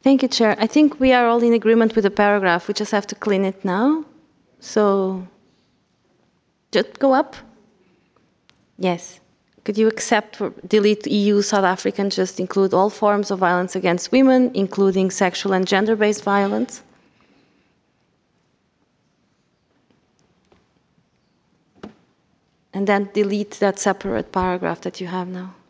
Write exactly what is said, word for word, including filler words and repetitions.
Thank you, Chair. I think we are all in agreement with the paragraph. We just have to clean it now. So, just go up. Yes. Could you accept for delete E U South Africa and just include all forms of violence against women, including sexual and gender-based violence? And then delete that separate paragraph that you have now.